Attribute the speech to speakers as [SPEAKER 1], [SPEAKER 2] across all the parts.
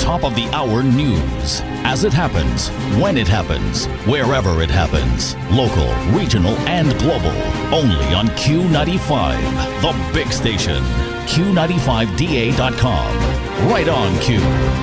[SPEAKER 1] top of the hour news. As it happens, when it happens, wherever it happens. Local, regional, and global. Only on Q95, the big station. Q95DA.com. Right on Q.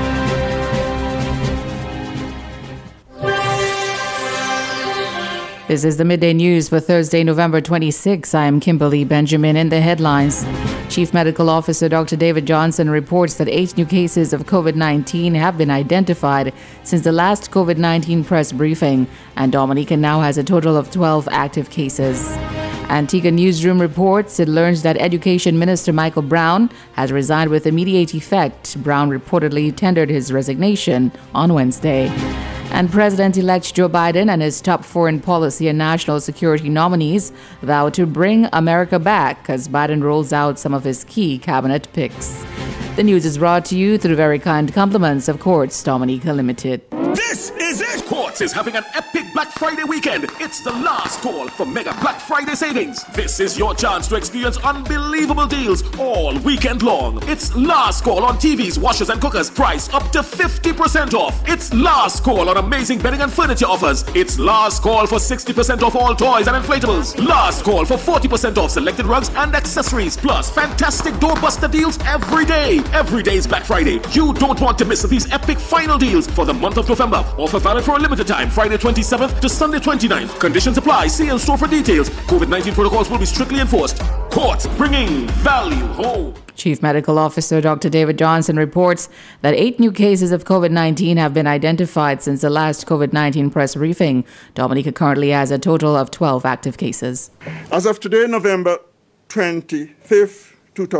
[SPEAKER 2] This is the Midday News for Thursday, November 26. I am Kimberly Benjamin in the headlines. Chief Medical Officer Dr. David Johnson reports that 8 new cases of COVID-19 have been identified since the last COVID-19 press briefing, and Dominica now has a total of 12 active cases. Antigua Newsroom reports it learns that Education Minister Michael Brown has resigned with immediate effect. Brown reportedly tendered his resignation on Wednesday. And President-elect Joe Biden and his top foreign policy and national security nominees vow to bring America back as Biden rolls out some of his key cabinet picks. The news is brought to you through very kind compliments of Quartz Dominica Limited.
[SPEAKER 3] This is it! Quartz is having an epic Black Friday weekend. It's the last call for mega Black Friday savings. This is your chance to experience unbelievable deals all weekend long. It's last call on TVs, washers, and cookers, priced up to 50% off. It's last call on amazing bedding and furniture offers. It's last call for 60% off all toys and inflatables. Last call for 40% off selected rugs and accessories. Plus, fantastic doorbuster deals every day. Every day is Black Friday. You don't want to miss these epic final deals for the month of November. Offer valid for a limited time, Friday 27th to Sunday 29th. Conditions apply. See in store for details. COVID-19 protocols will be strictly enforced. Quartz, bringing value home.
[SPEAKER 2] Chief Medical Officer Dr. David Johnson reports that 8 new cases of COVID-19 have been identified since the last COVID-19 press briefing. Dominica currently has a total of 12 active cases.
[SPEAKER 4] As of today, November 25th,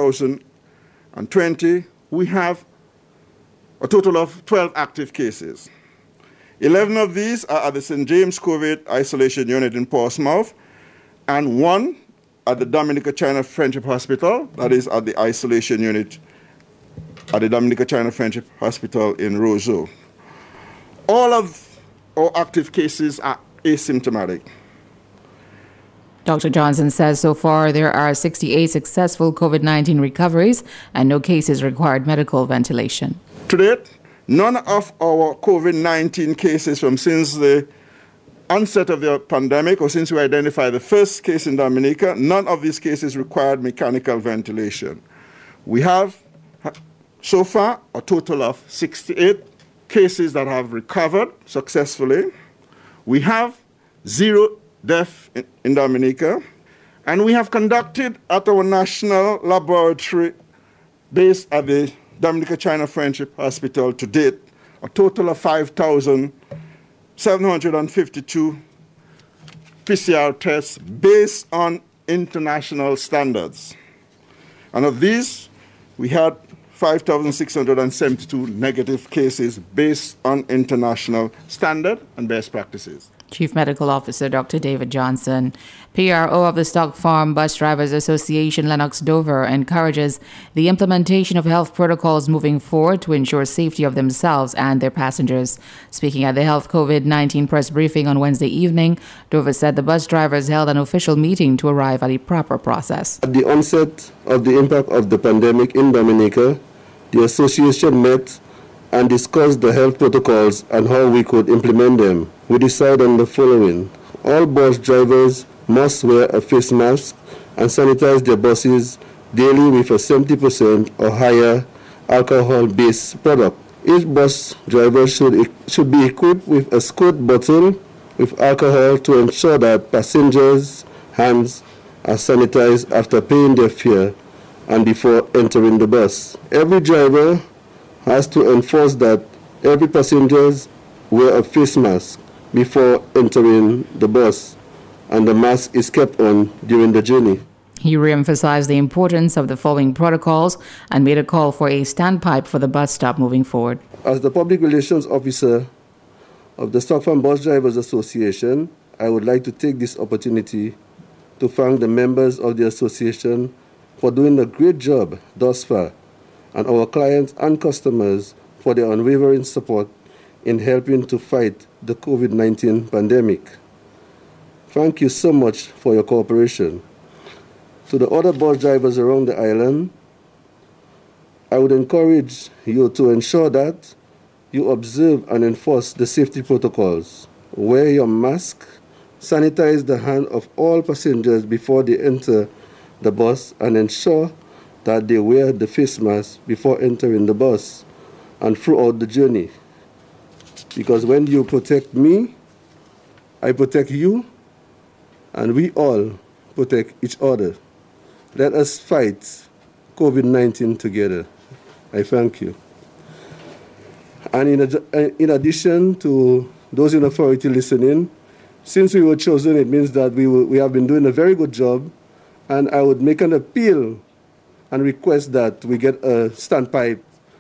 [SPEAKER 4] 2020, we have a total of 12 active cases. 11 of these are at the St. James COVID Isolation Unit in Portsmouth, and 1 at the Dominica China Friendship Hospital, that is at the Isolation Unit at the Dominica China Friendship Hospital in Roseau. All of our active cases are asymptomatic.
[SPEAKER 2] Dr. Johnson says so far there are 68 successful COVID-19 recoveries and no cases required medical ventilation.
[SPEAKER 4] To date, none of our COVID-19 cases from since the onset of the pandemic, or since we identified the first case in Dominica, none of these cases required mechanical ventilation. We have so far a total of 68 cases that have recovered successfully. We have 0 deaths in Dominica, and we have conducted at our national laboratory based at the Dominica China Friendship Hospital to date a total of 5,752 PCR tests based on international standards. And of these, we had 5,672 negative cases based on international standard and best practices.
[SPEAKER 2] Chief Medical Officer Dr. David Johnson. PRO of the Stock Farm Bus Drivers Association, Lennox Dover, encourages the implementation of health protocols moving forward to ensure safety of themselves and their passengers. Speaking at the Health COVID-19 press briefing on Wednesday evening, Dover said the bus drivers held an official meeting to arrive at a proper process.
[SPEAKER 5] At the onset of the impact of the pandemic in Dominica, the association met and discussed the health protocols and how we could implement them. We decided on the following. All bus drivers must wear a face mask and sanitize their buses daily with a 70% or higher alcohol-based product. Each bus driver should be equipped with a squirt bottle with alcohol to ensure that passengers' hands are sanitized after paying their fare and before entering the bus. Every driver has to enforce that every passenger wear a face mask before entering the bus, and the mask is kept on during the journey.
[SPEAKER 2] He re-emphasized the importance of the following protocols and made a call for a standpipe for the bus stop moving forward.
[SPEAKER 5] As the Public Relations Officer of the Stock Farm Bus Drivers Association, I would like to take this opportunity to thank the members of the association for doing a great job thus far, and our clients and customers for their unwavering support in helping to fight the COVID-19 pandemic. Thank you so much for your cooperation. To the other bus drivers around the island, I would encourage you to ensure that you observe and enforce the safety protocols. Wear your mask, sanitize the hand of all passengers before they enter the bus, and ensure that they wear the face mask before entering the bus and throughout the journey. Because when you protect me, I protect you, and we all protect each other. Let us fight COVID-19 together. I thank you. And in addition to those in authority listening, since we were chosen, it means that we have been doing a very good job, and I would make an appeal and request that we get a standpipe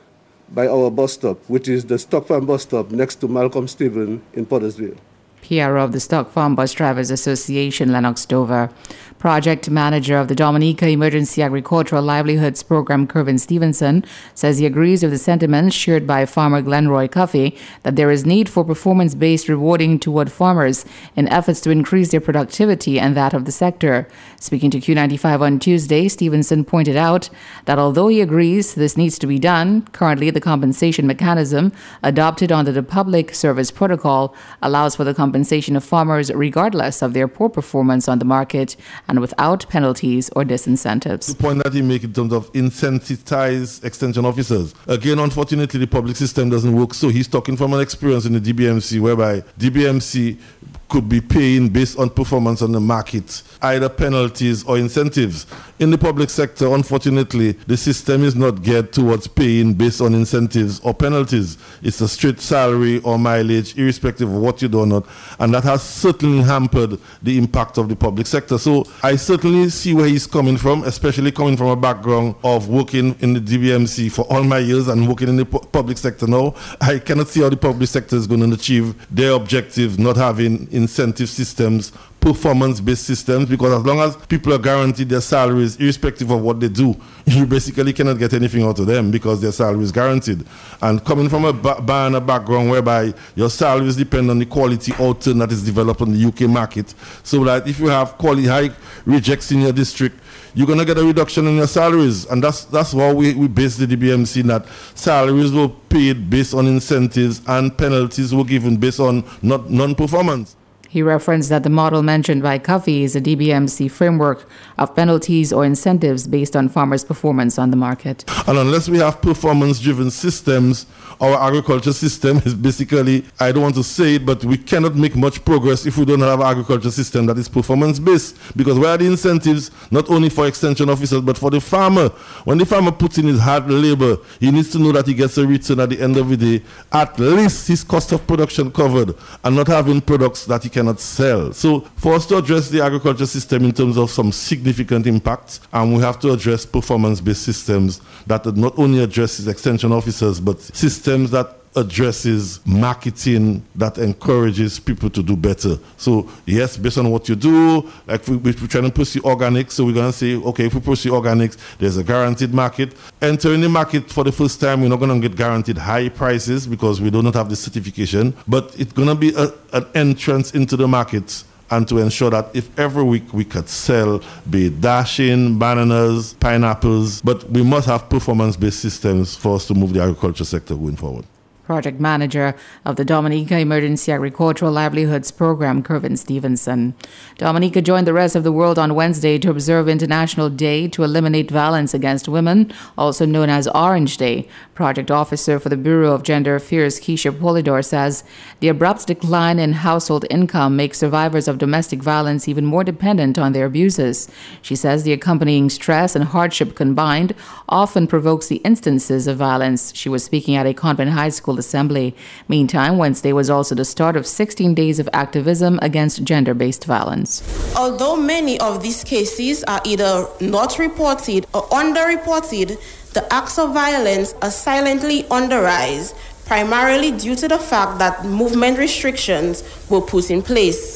[SPEAKER 5] by our bus stop, which is the Stock Farm bus stop next to Malcolm Stephen in Pottersville.
[SPEAKER 2] PRO of the Stock Farm Bus Drivers Association, Lennox Dover. Project manager of the Dominica Emergency Agricultural Livelihoods Program, Kervin Stevenson, says he agrees with the sentiments shared by farmer Glenroy Cuffey that there is need for performance-based rewarding toward farmers in efforts to increase their productivity and that of the sector. Speaking to Q95 on Tuesday, Stevenson pointed out that although he agrees this needs to be done, currently the compensation mechanism adopted under the Public Service Protocol allows for the compensation of farmers regardless of their poor performance on the market and without penalties or disincentives.
[SPEAKER 6] The point that he makes in terms of incentivize extension officers. Again, unfortunately, the public system doesn't work, so he's talking from an experience in the DBMC, whereby DBMC could be paying based on performance on the market, either penalties or incentives. In the public sector, unfortunately, the system is not geared towards paying based on incentives or penalties. It's a straight salary or mileage, irrespective of what you do or not, and that has certainly hampered the impact of the public sector. So I certainly see where he's coming from, especially coming from a background of working in the DBMC for all my years and working in the public sector now. I cannot see how the public sector is going to achieve their objective, not having incentive systems, performance-based systems, because as long as people are guaranteed their salaries, irrespective of what they do, you basically cannot get anything out of them because their salary is guaranteed. And coming from a background whereby your salaries depend on the quality outturn that is developed on the UK market, so that if you have quality high rejects in your district, you're going to get a reduction in your salaries. And that's why we base the DBMC in that salaries were paid based on incentives and penalties were given based on non-performance.
[SPEAKER 2] He referenced that the model mentioned by Cuffey is a DBMC framework of penalties or incentives based on farmers' performance on the market.
[SPEAKER 6] And unless we have performance-driven systems, our agriculture system is basically, I don't want to say it, but we cannot make much progress if we don't have an agriculture system that is performance-based. Because where are the incentives, not only for extension officers, but for the farmer? When the farmer puts in his hard labor, he needs to know that he gets a return at the end of the day, at least his cost of production covered, and not having products that he cannot sell. So for us to address the agriculture system in terms of some significant impacts, and we have to address performance-based systems that not only addresses extension officers, but systems that addresses marketing that encourages people to do better. So yes, based on what you do, like we're trying to pursue organics, so we're going to say, okay, if we pursue organics, there's a guaranteed market. Entering the market for the first time, we're not going to get guaranteed high prices because we do not have the certification, but it's going to be an entrance into the market, and to ensure that if every week we could sell, be it dashing, bananas, pineapples, but we must have performance-based systems for us to move the agriculture sector going forward.
[SPEAKER 2] Project manager of the Dominica Emergency Agricultural Livelihoods Program, Kervin Stevenson. Dominica joined the rest of the world on Wednesday to observe International Day to Eliminate Violence Against Women, also known as Orange Day. Project officer for the Bureau of Gender Affairs, Keisha Polidor, says the abrupt decline in household income makes survivors of domestic violence even more dependent on their abusers. She says the accompanying stress and hardship combined often provokes the instances of violence. She was speaking at a Convent High School assembly. Meantime, Wednesday was also the start of 16 days of activism against gender-based violence.
[SPEAKER 7] Although many of these cases are either not reported or underreported, the acts of violence are silently on the rise, primarily due to the fact that movement restrictions were put in place.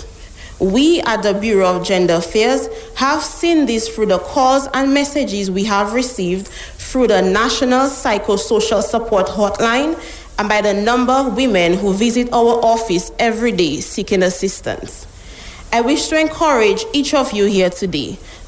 [SPEAKER 7] We at the Bureau of Gender Affairs have seen this through the calls and messages we have received through the National Psychosocial Support Hotline and by the number of women who visit our office every day seeking assistance. I wish to encourage each of you here today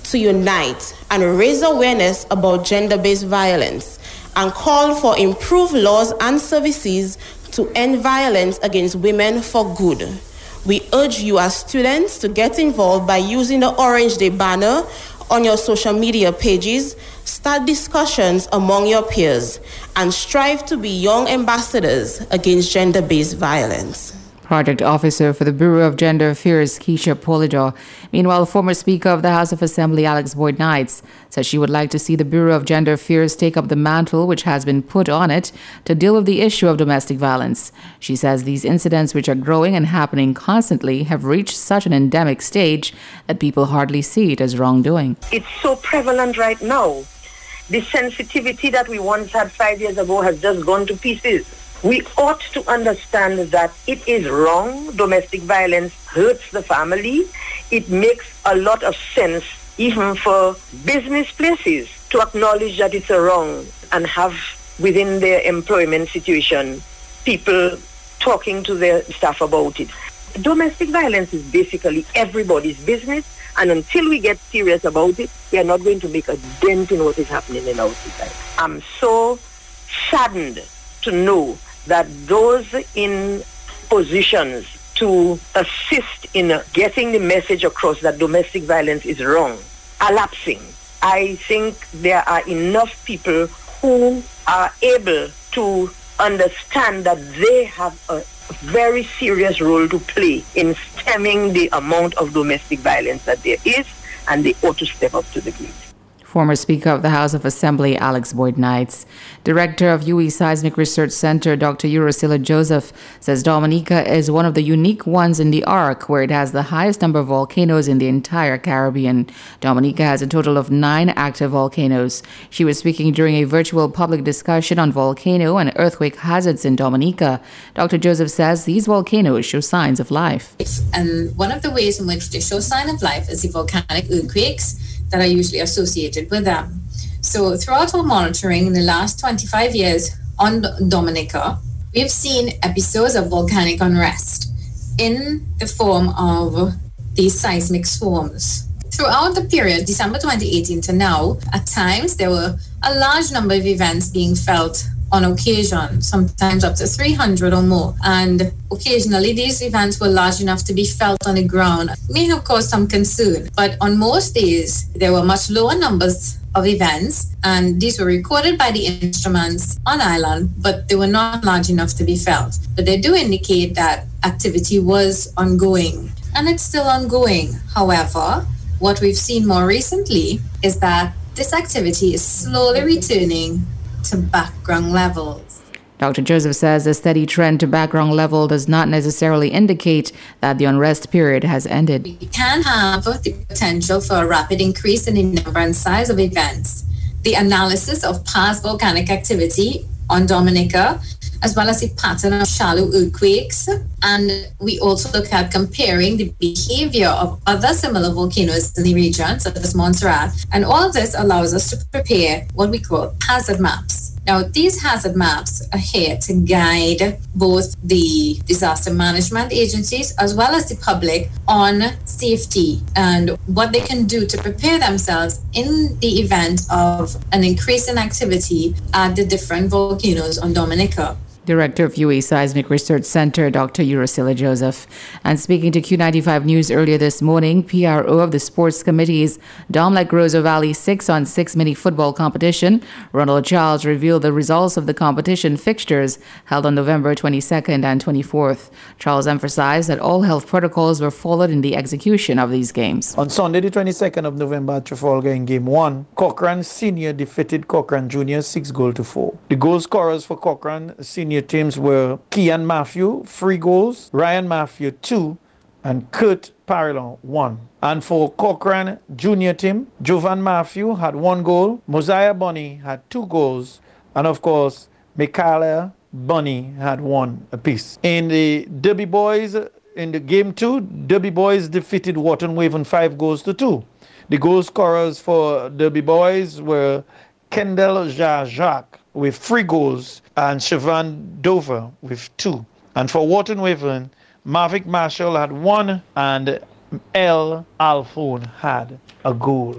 [SPEAKER 7] to unite and raise awareness about gender-based violence and call for improved laws and services to end violence against women for good. We urge you as students to get involved by using the Orange Day banner on your social media pages, start discussions among your peers, and strive to be young ambassadors against gender-based violence.
[SPEAKER 2] Project Officer for the Bureau of Gender Affairs, Keisha Polidor. Meanwhile, former Speaker of the House of Assembly, Alex Boyd Knights, says she would like to see the Bureau of Gender Affairs take up the mantle which has been put on it to deal with the issue of domestic violence. She says these incidents, which are growing and happening constantly, have reached such an endemic stage that people hardly see it as wrongdoing.
[SPEAKER 8] It's so prevalent right now. The sensitivity that we once had 5 years ago has just gone to pieces. We ought to understand that it is wrong. Domestic violence hurts the family. It makes a lot of sense, even for business places, to acknowledge that it's a wrong and have within their employment situation people talking to their staff about it. Domestic violence is basically everybody's business, and until we get serious about it, we are not going to make a dent in what is happening in our society. I'm so saddened to know that those in positions to assist in getting the message across that domestic violence is wrong are lapsing. I think there are enough people who are able to understand that they have a very serious role to play in stemming the amount of domestic violence that there is, and they ought to step up to the plate.
[SPEAKER 2] Former Speaker of the House of Assembly, Alex Boyd Knights. Director of UE Seismic Research Center, Dr. Uracilla Joseph, says Dominica is one of the unique ones in the arc where it has the highest number of volcanoes in the entire Caribbean. Dominica has a total of 9 active volcanoes. She was speaking during a virtual public discussion on volcano and earthquake hazards in Dominica. Dr. Joseph says these volcanoes show signs of life.
[SPEAKER 9] And one of the ways in which they show sign of life is the volcanic earthquakes that are usually associated with them. So throughout our monitoring in the last 25 years on Dominica, we've seen episodes of volcanic unrest in the form of these seismic swarms. Throughout the period, December 2018 to now, at times there were a large number of events being felt on occasion, sometimes up to 300 or more. And occasionally these events were large enough to be felt on the ground. It may have caused some concern, but on most days there were much lower numbers of events, and these were recorded by the instruments on island, but they were not large enough to be felt. But they do indicate that activity was ongoing, and it's still ongoing. However, what we've seen more recently is that this activity is slowly returning to background levels.
[SPEAKER 2] Dr. Joseph says the steady trend to background level does not necessarily indicate that the unrest period has ended.
[SPEAKER 9] We can have the potential for a rapid increase in the number and size of events. The analysis of past volcanic activity on Dominica, as well as the pattern of shallow earthquakes. And we also look at comparing the behavior of other similar volcanoes in the region, such as Montserrat. And all of this allows us to prepare what we call hazard maps. Now, these hazard maps are here to guide both the disaster management agencies as well as the public on safety and what they can do to prepare themselves in the event of an increase in activity at the different volcanoes on Dominica.
[SPEAKER 2] Director of UE Seismic Research Center, Dr. Uracilla Joseph. And speaking to Q95 News earlier this morning, PRO of the Sports Committee's Domlek Roseau Valley 6-on-6 mini football competition, Ronald Charles revealed the results of the competition fixtures held on November 22nd and 24th. Charles emphasized that all health protocols were followed in the execution of these games.
[SPEAKER 10] On Sunday, the 22nd of November at Trafalgar in Game 1, Cochrane Senior defeated Cochrane Junior 6-4. The goal scorers for Cochrane Senior teams were Kian Matthew, 3 goals, Ryan Matthew, 2, and Kurt Parillon, 1. And for Cochrane Junior team, Jovan Matthew had 1 goal, Mosiah Bunny had 2 goals, and of course, Michaela Bunny had 1 apiece. In the Derby Boys, in the Game 2, Derby Boys defeated Wharton Waven 5-2. The goal scorers for Derby Boys were Kendall Jacques with 3 goals and Siobhan Dover with 2. And for Wharton Waven, Mavic Marshall had 1 and L. Alphone had a goal.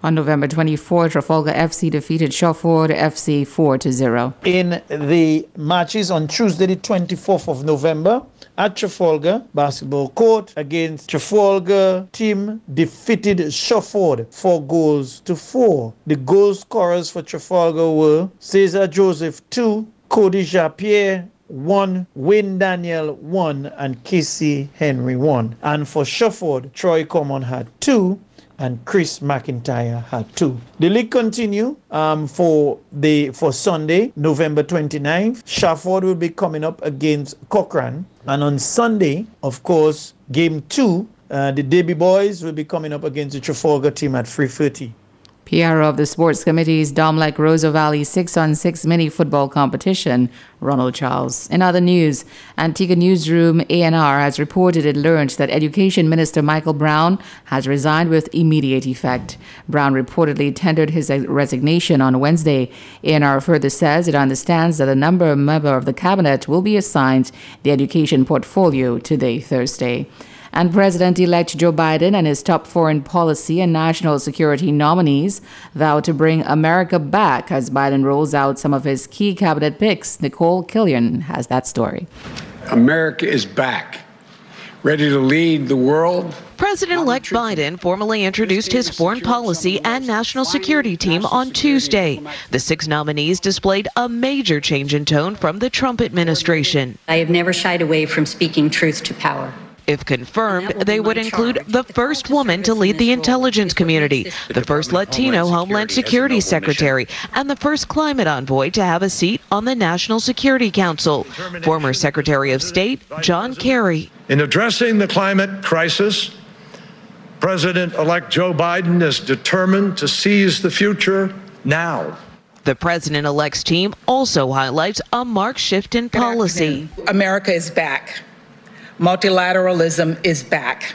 [SPEAKER 2] On November 24, Trafalgar FC defeated Shawford FC 4-0.
[SPEAKER 10] In the matches on Tuesday, the 24th of November, at Trafalgar Basketball Court against Trafalgar team defeated Shawford 4-4. The goal scorers for Trafalgar were Cesar Joseph 2, Cody Japierre 1, Wayne Daniel 1, and Casey Henry 1. And for Shawford, Troy Common had 2 and Chris McIntyre had 2. The league continue for Sunday, November 29th. Shawford will be coming up against Cochrane. And on Sunday, of course, game 2, the Derby Boys will be coming up against the Trafalgar team at 3:30.
[SPEAKER 2] PR of the Sports Committee's Domlec Roseau Valley 6-on-6 mini football competition, Ronald Charles. In other news, Antigua Newsroom ANR has reported it learned that Education Minister Michael Brown has resigned with immediate effect. Brown reportedly tendered his resignation on Wednesday. ANR further says it understands that a member of the cabinet will be assigned the education portfolio today, Thursday. And President-elect Joe Biden and his top foreign policy and national security nominees vow to bring America back as Biden rolls out some of his key cabinet picks. Nicole Killian has that story.
[SPEAKER 11] America is back, ready to lead the world.
[SPEAKER 12] President-elect Biden formally introduced his foreign policy and national security team on Tuesday. The 6 nominees displayed a major change in tone from the Trump administration.
[SPEAKER 13] I have never shied away from speaking truth to power.
[SPEAKER 12] If confirmed, they would include the first woman to lead the intelligence community, the first Latino Homeland Security Secretary, and the first climate envoy to have a seat on the National Security Council, former Secretary of State John Kerry.
[SPEAKER 14] In addressing the climate crisis, President-elect Joe Biden is determined to seize the future now.
[SPEAKER 12] The president-elect's team also highlights a marked shift in policy.
[SPEAKER 15] America is back. Multilateralism is back.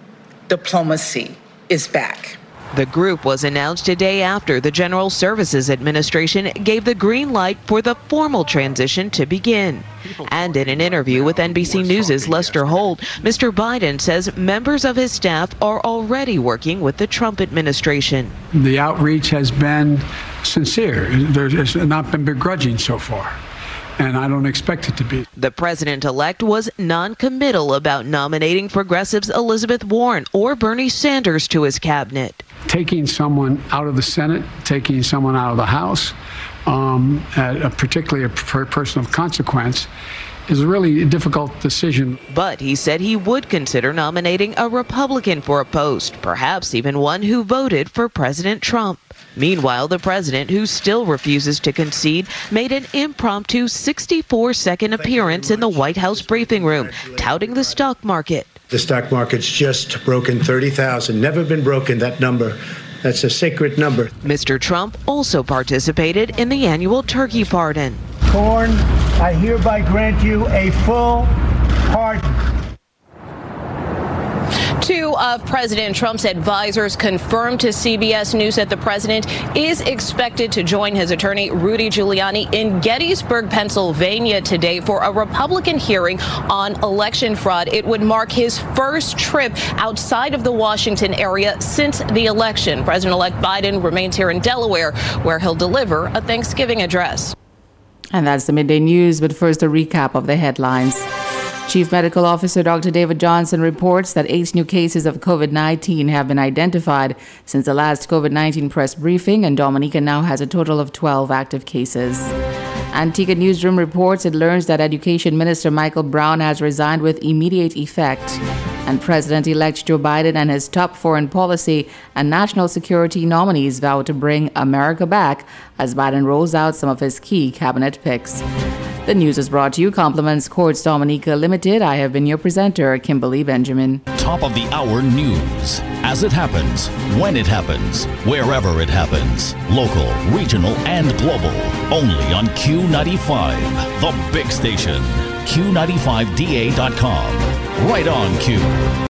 [SPEAKER 15] Diplomacy is back.
[SPEAKER 12] The group was announced a day after the General Services Administration gave the green light for the formal transition to begin. And in an interview with NBC News' Lester Holt, Mr. Biden says members of his staff are already working with the Trump administration.
[SPEAKER 16] The outreach has been sincere. There's not been begrudging so far. And I don't expect it to be.
[SPEAKER 12] The president-elect was non-committal about nominating progressives Elizabeth Warren or Bernie Sanders to his cabinet.
[SPEAKER 16] Taking someone out of the Senate, taking someone out of the House, particularly a person of consequence, is a really difficult decision.
[SPEAKER 12] But he said he would consider nominating a Republican for a post, perhaps even one who voted for President Trump. Meanwhile, the president, who still refuses to concede, made an impromptu 64-second appearance in the White House briefing room, touting the stock market.
[SPEAKER 17] The stock market's just broken 30,000. Never been broken, that number. That's a sacred number.
[SPEAKER 12] Mr. Trump also participated in the annual turkey pardon.
[SPEAKER 18] Corn, I hereby grant you a full pardon.
[SPEAKER 19] 2 of President Trump's advisors confirmed to CBS News that the president is expected to join his attorney Rudy Giuliani in Gettysburg, Pennsylvania today for a Republican hearing on election fraud. It would mark his first trip outside of the Washington area since the election. President-elect Biden remains here in Delaware, where he'll deliver a Thanksgiving address.
[SPEAKER 2] And that's the midday news, but first a recap of the headlines. Chief Medical Officer Dr. David Johnson reports that 8 new cases of COVID-19 have been identified since the last COVID-19 press briefing, and Dominica now has a total of 12 active cases. Antigua Newsroom reports it learns that Education Minister Michael Brown has resigned with immediate effect, and President-elect Joe Biden and his top foreign policy and national security nominees vow to bring America back as Biden rolls out some of his key cabinet picks. The news is brought to you compliments Courts Dominica Limited. I have been your presenter, Kimberly Benjamin.
[SPEAKER 1] Top of the hour news. As it happens, when it happens, wherever it happens. Local, regional, and global. Only on Q95, the big station. Q95DA.com. Right on Q.